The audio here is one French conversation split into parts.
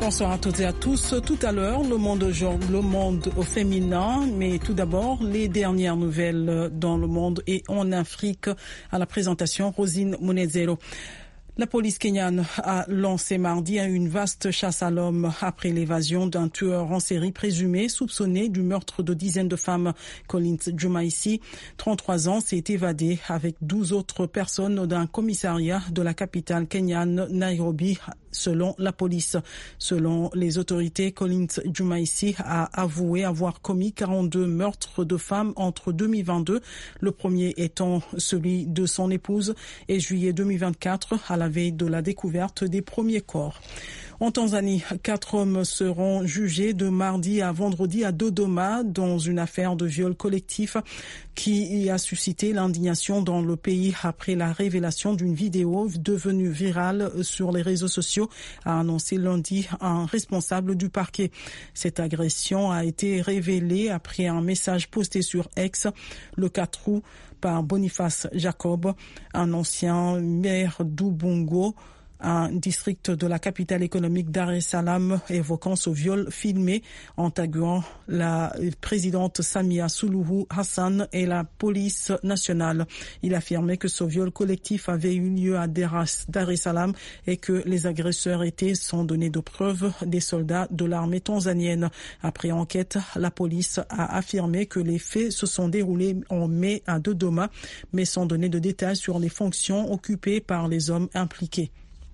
Bonsoir à toutes et à tous. Tout à l'heure, le monde au féminin, mais tout d'abord, les dernières nouvelles dans le monde et en Afrique. À la présentation, Rosine Munezero. La police kenyane a lancé mardi une vaste chasse à l'homme après l'évasion d'un tueur en série présumé soupçonné du meurtre de dizaines de femmes. Collins Jumaisi, 33 ans, s'est évadé avec 12 autres personnes d'un commissariat de la capitale kenyane, Nairobi, selon la police. Selon les autorités, Collins Jumaisi a avoué avoir commis 42 meurtres de femmes entre 2022, le premier étant celui de son épouse, et juillet 2024, à la veille de la découverte des premiers corps. En Tanzanie, 4 hommes seront jugés de mardi à vendredi à Dodoma dans une affaire de viol collectif qui a suscité l'indignation dans le pays après la révélation d'une vidéo devenue virale sur les réseaux sociaux, a annoncé lundi un responsable du parquet. Cette agression a été révélée après un message posté sur X le 4 août par Boniface Jacob, un ancien maire d'Ubungo, un district de la capitale économique Dar es Salaam, évoquant ce viol filmé en taguant la présidente Samia Suluhu Hassan et la police nationale. Il affirmait que ce viol collectif avait eu lieu à Dar es Salaam et que les agresseurs étaient sans donner de preuves des soldats de l'armée tanzanienne. Après enquête, la police a affirmé que les faits se sont déroulés en mai à Dodoma, mais sans donner de détails sur les fonctions occupées par les hommes impliqués.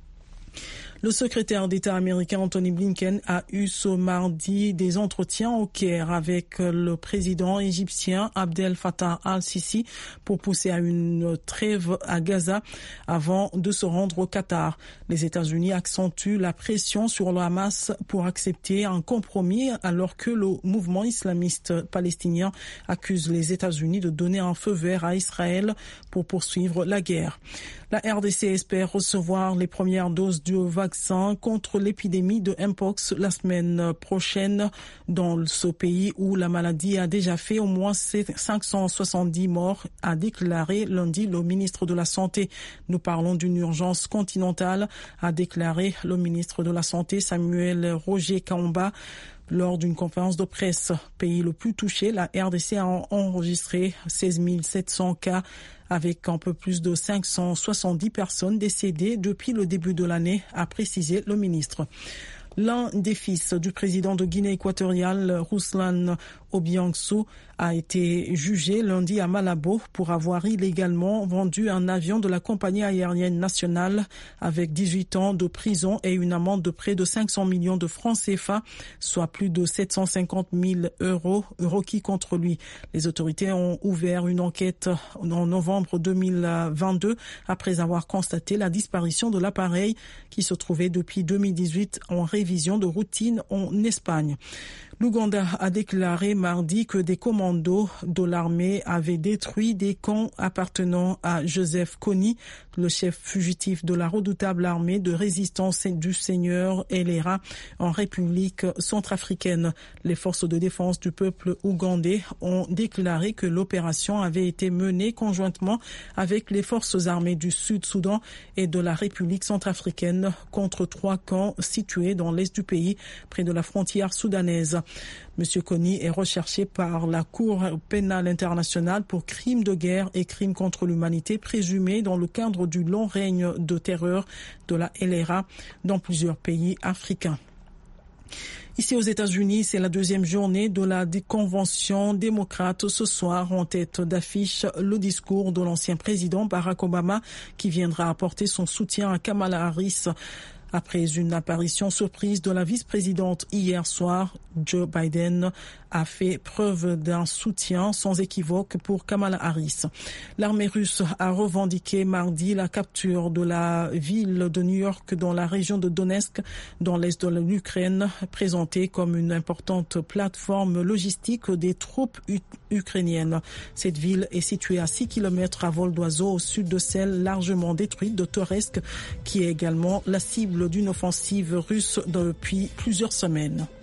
Le secrétaire d'État américain Anthony Blinken a eu ce mardi des entretiens au Caire avec le président égyptien Abdel Fattah al-Sisi pour pousser à une trêve à Gaza avant de se rendre au Qatar. Les États-Unis accentuent la pression sur le Hamas pour accepter un compromis alors que le mouvement islamiste palestinien accuse les États-Unis de donner un feu vert à Israël pour poursuivre la guerre. La RDC espère recevoir les premières doses du vaccin contre l'épidémie de Mpox la semaine prochaine dans ce pays où la maladie a déjà fait au moins 570 morts, a déclaré lundi le ministre de la Santé. Nous parlons d'une urgence continentale, a déclaré le ministre de la Santé Samuel Roger Kaomba. Lors d'une conférence de presse, pays le plus touché, la RDC a enregistré 16 700 cas avec un peu plus de 570 personnes décédées depuis le début de l'année, a précisé le ministre. L'un des fils du président de Guinée équatoriale, Ruslan Obiangsu, a été jugé lundi à Malabo pour avoir illégalement vendu un avion de la compagnie aérienne nationale avec 18 ans de prison et une amende de près de 500 millions de francs CFA, soit plus de 750 000 euros requis contre lui. Les autorités ont ouvert une enquête en novembre 2022 après avoir constaté la disparition de l'appareil qui se trouvait depuis 2018 en révision de routine en Espagne. L'Ouganda a déclaré mardi que des commandos de l'armée avaient détruit des camps appartenant à Joseph Kony, le chef fugitif de la redoutable armée de résistance du Seigneur Elera en République centrafricaine. Les forces de défense du peuple ougandais ont déclaré que l'opération avait été menée conjointement avec les forces armées du Sud-Soudan et de la République centrafricaine contre 3 camps situés dans l'est du pays, près de la frontière soudanaise. Monsieur Kony est recherché par la Cour pénale internationale pour crimes de guerre et crimes contre l'humanité présumés dans le cadre du long règne de terreur de la LRA dans plusieurs pays africains. Ici aux États-Unis, c'est la deuxième journée de la convention démocrate. Ce soir, en tête d'affiche, le discours de l'ancien président Barack Obama qui viendra apporter son soutien à Kamala Harris. Après une apparition surprise de la vice-présidente hier soir, Joe Biden a fait preuve d'un soutien sans équivoque pour Kamala Harris. L'armée russe a revendiqué mardi la capture de la ville de New York dans la région de Donetsk, dans l'est de l'Ukraine, présentée comme une importante plateforme logistique des troupes ukrainiennes. Cette ville est située à 6 km à vol d'oiseau au sud de celle largement détruite de Toretsk, qui est également la cible d'une offensive russe depuis plusieurs semaines.